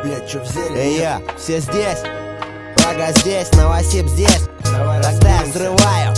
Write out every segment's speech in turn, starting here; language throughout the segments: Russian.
Блять, чё взяли? Эй, я, все здесь? Прага здесь, Новосиб здесь. Давай, тогда я взрываю.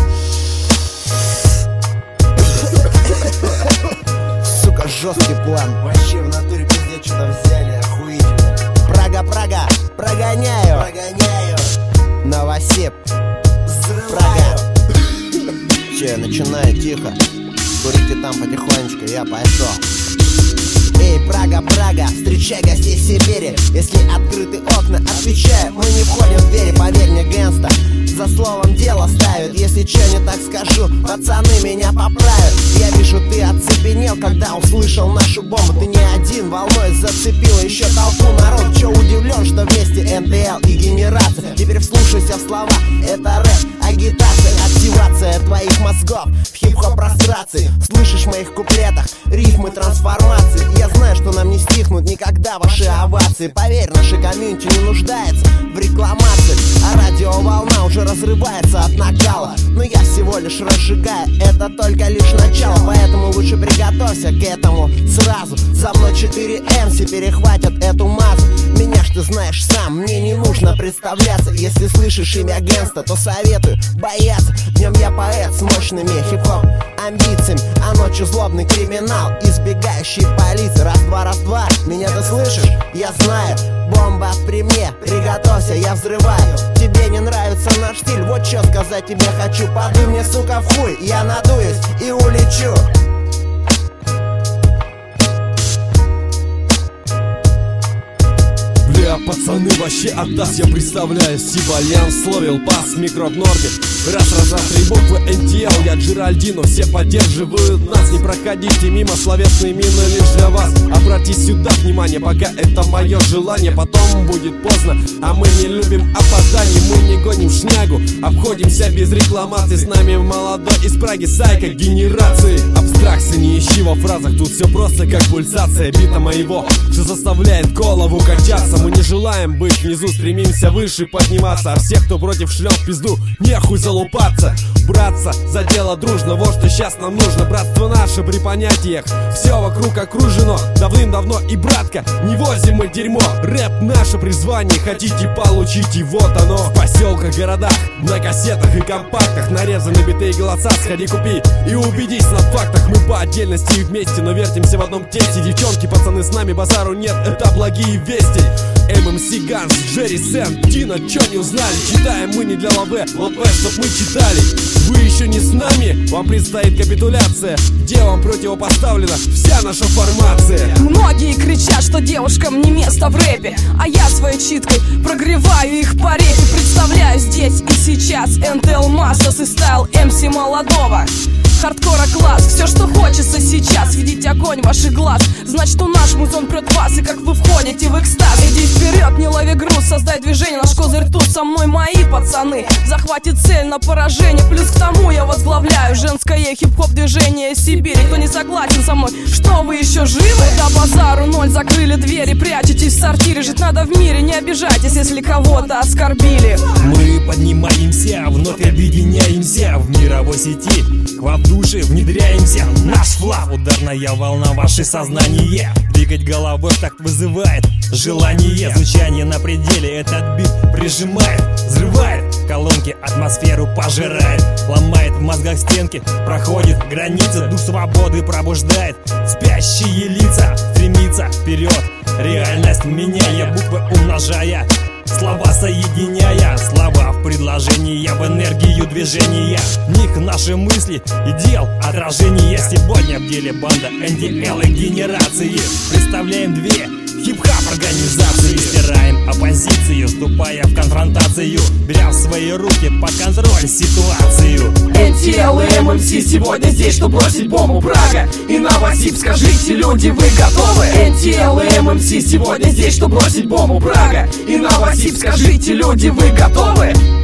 Сука, жесткий план. Вообще в натуре пиздец, что-то взяли, охуительно. Прага, прогоняю. Прогоняю. Новосиб, Взрываю. Че, я начинаю тихо. Курите там потихонечку, я пошел. Эй, Прага, встречай гостей Сибири. Если открыты окна, отвечаю, мы не входим в двери. Поверь мне, Гэнста, за словом дело ставят. Если че не так скажу, пацаны меня поправят. Я вижу, ты оцепенел, когда услышал нашу бомбу. Ты не один, волной зацепила еще толпу народ. Че удивлен, что вместе НТЛ и генерация. Теперь вслушайся в слова, это рэп, агитация, активация твоих мозгов в хип-хоп прострации. Слышишь в моих куплетах рифмы трансформации. Я знаю, что нам не стихнут никогда ваши овации. Поверь, наша комьюнити не нуждается в рекламации. А радиоволна уже разрывается от накала. Но я всего лишь разжигаю, это только лишь начало. Поэтому лучше приготовься к этому сразу. За мной 4 MC перехватят эту массу. Меня ж ты знаешь сам, мне не нужно представляться. Если слышишь имя Гэнста, то советую бояться. Днем я поэт с мощными хип-хоп амбициями, а ночью злобный криминал, избегающий полиции. Раз-два, меня ты слышишь? Я знаю, бомба при мне, приготовься, я взрываю. Тебе не нравится наш стиль, вот что сказать тебе хочу. Подуй мне, сука, в хуй, я надуюсь и улечу. Бля, пацаны, вообще отдаст. Я представляю, Сибальян словил пас, микро в норме. Раз, три буквы НТЛ, я Джеральдино, все поддерживают нас. Не проходите мимо, словесные мины лишь для вас. Обратите сюда внимание, пока это мое желание. Потом будет поздно, а мы не любим опозданий. Мы не гоним шнягу, обходимся без рекламации. С нами молодой из Праги сайка генерации. Абстракции не ищи во фразах, тут все просто как пульсация бита моего, что заставляет голову качаться. Мы не желаем быть внизу, стремимся выше подниматься. А всех, кто против, шлем в пизду, нехуй залупаться. Браться за дело дружно, вот что сейчас нам нужно. Братство наше при понятиях, все вокруг окружено давным-давно. И, братка, не возим мы дерьмо. Рэп наше призвание, хотите получить, и вот оно. В поселках, городах, на кассетах и компактах нарезаны биты и голоса. Сходи, купи и убедись на фактах. Мы по отдельности и вместе, но вертимся в одном тесте. Девчонки, пацаны, с нами базару нет, это благие вести. ММС Ганс, Джерри Сен, Дина, чё не узнали? Читаем мы не для лаве, лаве, чтоб мы читали. Вы еще не с нами, вам предстоит капитуляция, где вам противопоставлена вся наша формация. Многие кричат, что девушкам не место в рэпе, а я своей читкой прогреваю их по репе. Представляю здесь и сейчас НТЛ Массас и стайл МС молодого. Хардкора класс, все, что хочется сейчас, видеть огонь ваших глаз. Значит, у наш музон прет вас, и как вы входите в экстаз. Иди вперед, не лови груз, создай движение, наш козырь тут. Со мной мои пацаны, захватит цель на поражение. Плюс к тому я возглавляю женское хип-хоп движение Сибири. Кто не согласен со мной, что вы еще живы? До базару ноль, закрыли двери, прячетесь в сортире. Жить надо в мире, не обижайтесь, если кого-то оскорбили. Мы поднимаемся, вновь объединяемся в мировой сети. К вам в души внедряемся, наш флаг. Ударная волна, ваше сознание. Двигать головой так вызывает желание. Звучание на пределе, этот бит прижимает, взрывает колонки, атмосферу пожирает. Ломает в мозгах стенки, проходит границы. Дух свободы пробуждает спящие лица. Стремится вперед, реальность меняя, буквы умножая, слова соединяя, слова в предложении, в энергию движения. В них наши мысли и дел отражение. Сегодня в деле банда НТЛ и генерации. Представляем две хип-хоп организации. Стираем оппозицию, вступая в конфронтацию, беря в свои руки под контроль ситуацию. НТЛ и ММС сегодня здесь, чтобы бросить бомбу. Прага и Новосиб, скажите, люди, вы готовы? НТЛ и ММС сегодня здесь, чтобы бросить бомбу. Прага и Новосиб, скажите, люди, вы готовы?